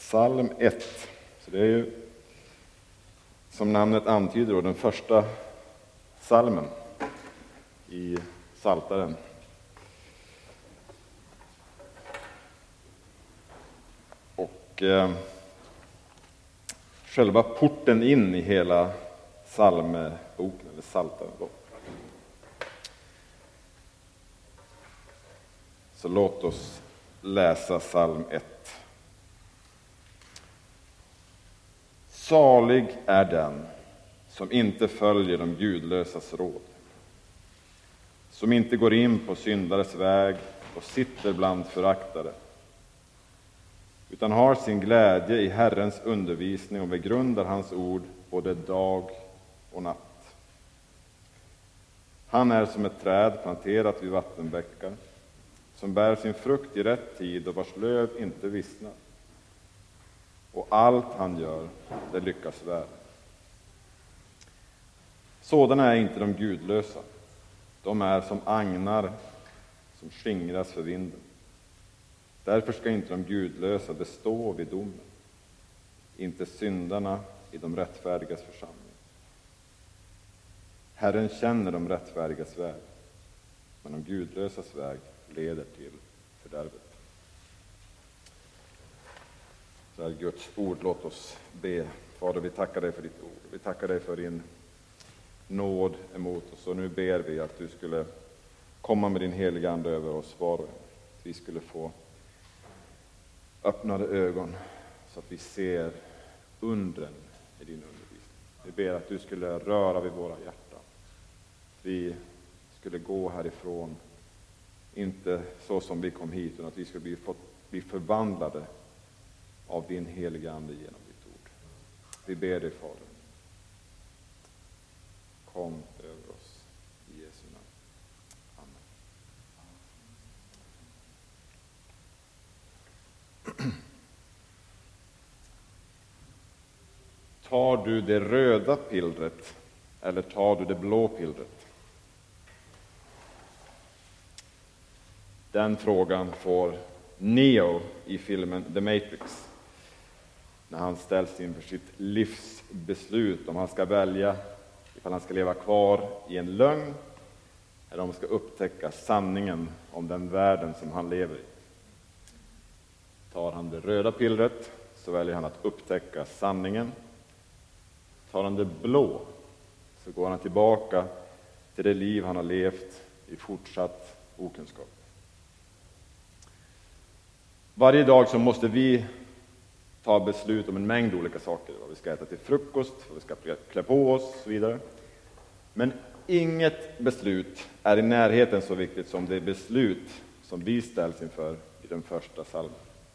Psalm 1. Så det är ju, som namnet antyder, då, den första psalmen i Psaltaren. Och själva porten in i hela psalmboken, eller Psaltaren då. Så låt oss läsa psalm 1. Salig är den som inte följer de gudlösas råd, som inte går in på syndares väg och sitter bland föraktare, utan har sin glädje i Herrens undervisning och begrundar hans ord både dag och natt. Han är som ett träd planterat vid vattenbäckar, som bär sin frukt i rätt tid och vars löv inte vissnar. Och allt han gör, det lyckas väl. Sådana är inte de gudlösa. De är som agnar som skingras för vinden. Därför ska inte de gudlösa bestå vid domen, inte syndarna i de rättfärdigas församling. Herren känner de rättfärdigas väg, men de gudlösas väg leder till fördärvet. Så här Guds ord, låt oss be. Fader, vi tackar dig för ditt ord. Vi tackar dig för din nåd emot oss. Och nu ber vi att du skulle komma med din heliga ande över oss var och en. Att vi skulle få öppnade ögon så att vi ser undren i din undervisning. Vi ber att du skulle röra vid våra hjärtan. Vi skulle gå härifrån, inte så som vi kom hit, utan att vi skulle bli förvandlade av din heliga ande genom ditt ord. Vi ber dig, Fader. Kom över oss i Jesu namn. Amen. Tar du det röda pillret eller tar du det blå pillret? Den frågan får Neo i filmen The Matrix, när han ställs inför sitt livsbeslut om han ska välja ifall han ska leva kvar i en lögn eller om han ska upptäcka sanningen om den världen som han lever i. Tar han det röda pillret så väljer han att upptäcka sanningen. Tar han det blå så går han tillbaka till det liv han har levt i fortsatt okunskap. Varje dag så måste vi ta beslut om en mängd olika saker. Vad vi ska äta till frukost, vad vi ska klä på oss och så vidare. Men inget beslut är i närheten så viktigt som det beslut som vi ställs inför i den första psalmen.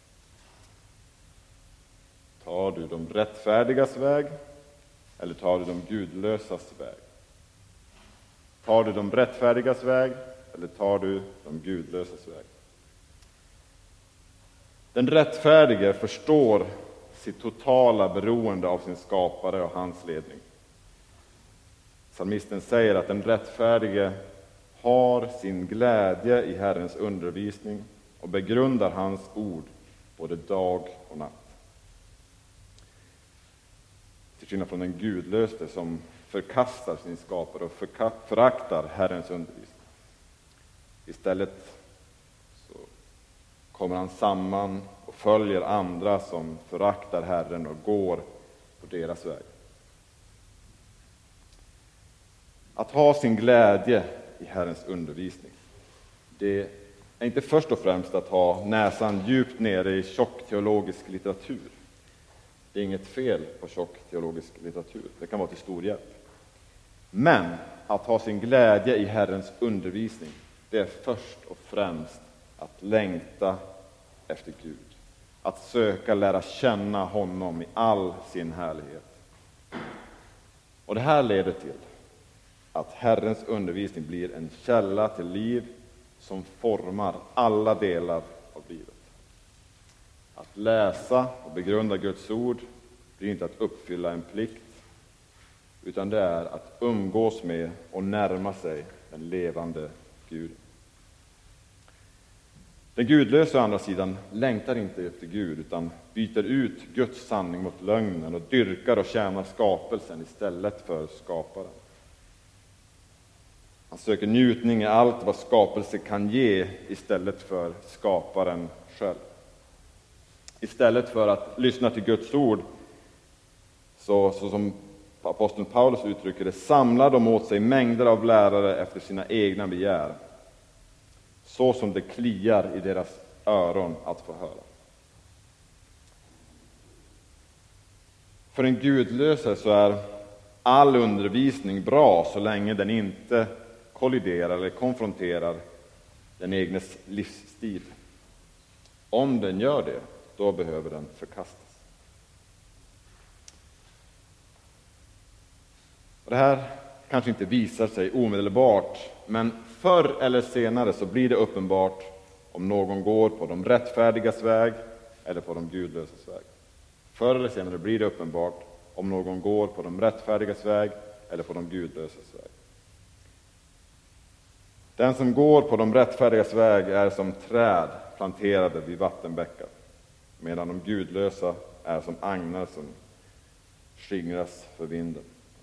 Tar du de rättfärdigas väg eller tar du de gudlösas väg? Tar du de rättfärdigas väg eller tar du de gudlösas väg? Den rättfärdige förstår sitt totala beroende av sin skapare och hans ledning. Psalmisten säger att den rättfärdige har sin glädje i Herrens undervisning och begrundar hans ord både dag och natt. Till skillnad från den gudlöste som förkastar sin skapare och föraktar Herrens undervisning. Istället så kommer han samman och följer andra som föraktar Herren och går på deras väg. Att ha sin glädje i Herrens undervisning, det är inte först och främst att ha näsan djupt nere i tjock teologisk litteratur. Det är inget fel på tjock teologisk litteratur, det kan vara till stor hjälp. Men att ha sin glädje i Herrens undervisning, det är först och främst att längta efter Gud. Att söka lära känna honom i all sin härlighet. Och det här leder till att Herrens undervisning blir en källa till liv som formar alla delar av livet. Att läsa och begrunda Guds ord blir inte att uppfylla en plikt, utan det är att umgås med och närma sig den levande Gud. Den gudlösa å andra sidan längtar inte efter Gud utan byter ut Guds sanning mot lögnen och dyrkar och tjänar skapelsen istället för skaparen. Han söker njutning i allt vad skapelse kan ge istället för skaparen själv. Istället för att lyssna till Guds ord, så som aposteln Paulus uttrycker det, samlar de åt sig mängder av lärare efter sina egna begär, så som det kliar i deras öron att få höra. För en gudlöse så är all undervisning bra så länge den inte kolliderar eller konfronterar den egnes livsstil. Om den gör det, då behöver den förkastas. Och det här kanske inte visar sig omedelbart, men förr eller senare så blir det uppenbart om någon går på de rättfärdigas väg eller på de gudlösas väg. Förr eller senare blir det uppenbart om någon går på de rättfärdigas väg eller på de gudlösas väg. Den som går på de rättfärdigas väg är som träd planterade vid vattenbäckar, medan de gudlösa är som agnar som skingras för vinden.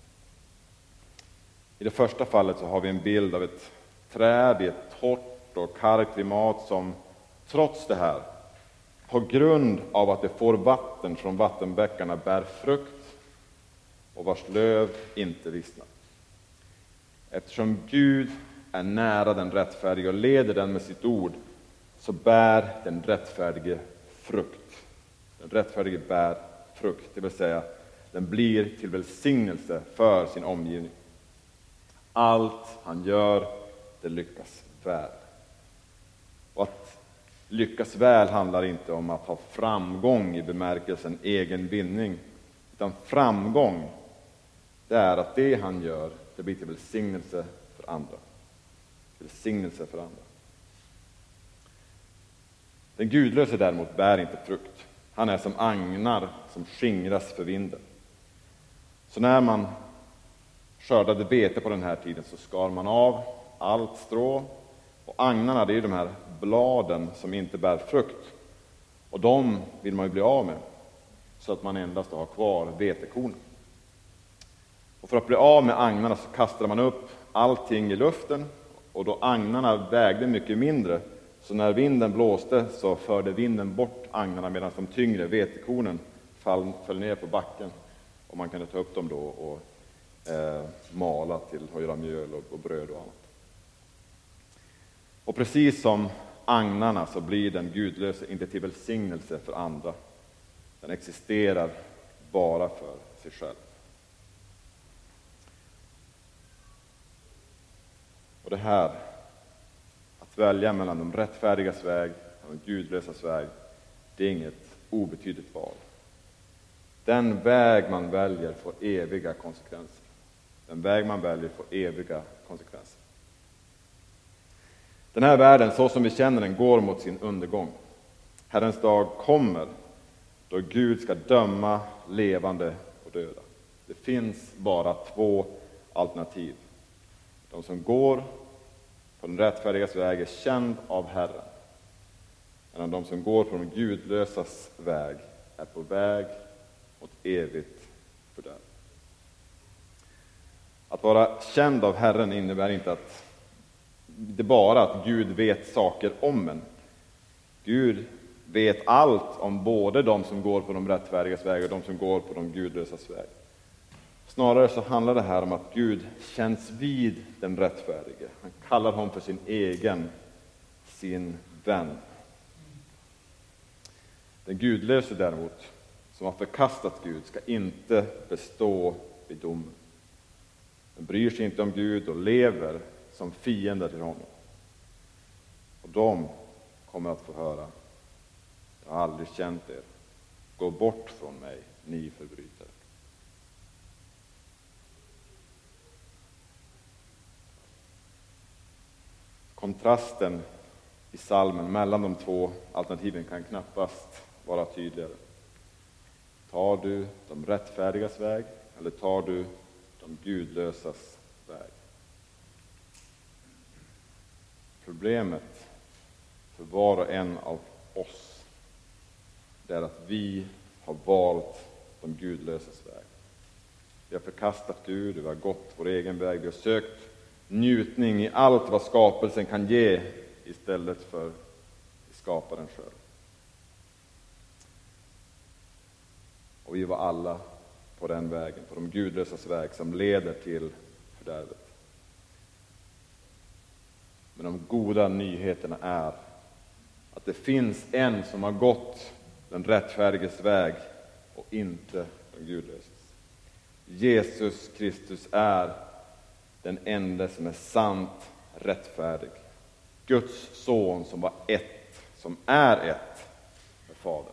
I det första fallet så har vi en bild av ett träd i ett torrt och kargt klimat som trots det här, på grund av att det får vatten från vattenbäckarna, bär frukt och vars löv inte vissnar. Eftersom Gud är nära den rättfärdige och leder den med sitt ord, så bär den rättfärdige frukt. Den rättfärdige bär frukt, det vill säga den blir till välsignelse för sin omgivning. Allt han gör, det lyckas väl. Och att lyckas väl handlar inte om att ha framgång i bemärkelsen egen vinning, utan framgång, det är att det han gör, det blir till välsignelse för andra. Välsignelse för andra. Den gudlöse däremot bär inte frukt. Han är som agnar som skingras för vinden. Så när man skördade vete på den här tiden så skar man av allt strå. Och agnarna, det är de här bladen som inte bär frukt. Och de vill man ju bli av med, så att man endast har kvar vetekornen. Och för att bli av med agnarna så kastade man upp allting i luften. Och då agnarna vägde mycket mindre, så när vinden blåste så förde vinden bort agnarna, medan de tyngre vetekornen föll ner på backen. Och man kunde ta upp dem då och mala till att göra mjöl och bröd och annat. Och precis som agnarna så blir den gudlöse inte till välsignelse för andra. Den existerar bara för sig själv. Och det här, att välja mellan de rättfärdigas väg och de gudlösas väg, det är inget obetydligt val. Den väg man väljer får eviga konsekvenser. Den väg man väljer får eviga konsekvenser. Den här världen, så som vi känner den, går mot sin undergång. Herrens dag kommer då Gud ska döma levande och döda. Det finns bara två alternativ. De som går på den rättfärdigas väg är känd av Herren. Medan de som går på de gudlösas väg är på väg mot evigt fördärv. Att vara känd av Herren innebär inte att det bara att Gud vet saker om en. Gud vet allt om både de som går på de rättfärdigas väg och de som går på de gudlösas väg. Snarare så handlar det här om att Gud känns vid den rättfärdige. Han kallar honom för sin egen, sin vän. Den gudlöse däremot, som har förkastat Gud, ska inte bestå vid domen. Den bryr sig inte om Gud och lever som fiender till honom. Och de kommer att få höra: jag har aldrig känt er. Gå bort från mig, ni förbrytare. Kontrasten i psalmen mellan de två alternativen kan knappast vara tydligare. Tar du de rättfärdigas väg eller tar du de gudlösas väg? Problemet för var och en av oss, det är att vi har valt de gudlösas väg. Vi har förkastat Gud, vi har gått vår egen väg, vi har sökt njutning i allt vad skapelsen kan ge istället för i skaparen själv. Och vi var alla på den vägen, på de gudlösas väg som leder till fördärvet. Men de goda nyheterna är att det finns en som har gått den rättfärdiges väg och inte den gudlösas. Jesus Kristus är den enda som är sant rättfärdig. Guds son som var ett, som är ett med Fadern.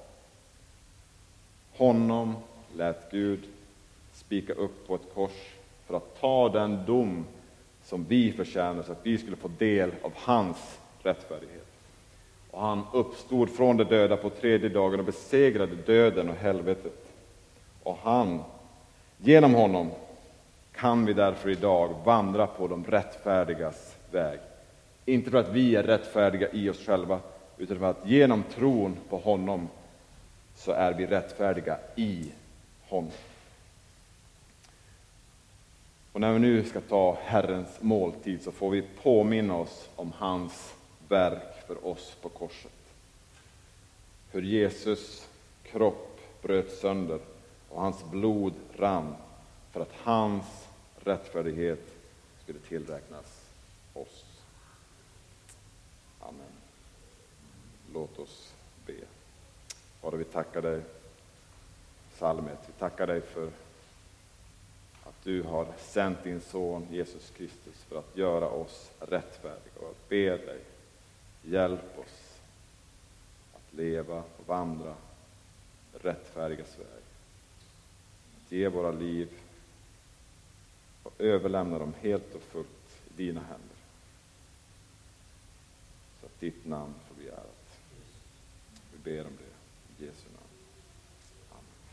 Honom lät Gud spika upp på ett kors för att ta den dom som vi förtjänar, så att vi skulle få del av hans rättfärdighet. Och han uppstod från de döda på 3:e dagen och besegrade döden och helvetet. Och genom honom kan vi därför idag vandra på de rättfärdigas väg. Inte för att vi är rättfärdiga i oss själva, utan för att genom tron på honom så är vi rättfärdiga i honom. Och när vi nu ska ta Herrens måltid så får vi påminna oss om hans verk för oss på korset. Hur Jesus kropp bröt sönder och hans blod rann för att hans rättfärdighet skulle tillräknas oss. Amen. Låt oss be. Fader, vi tackar dig psalmet. Vi tackar dig för att du har sänt din son Jesus Kristus för att göra oss rättfärdiga. Och jag ber dig, hjälp oss att leva och vandra rättfärdigas väg. Att ge våra liv och överlämna dem helt och fullt i dina händer. Så att ditt namn får bli ärat. Vi ber om det i Jesu namn.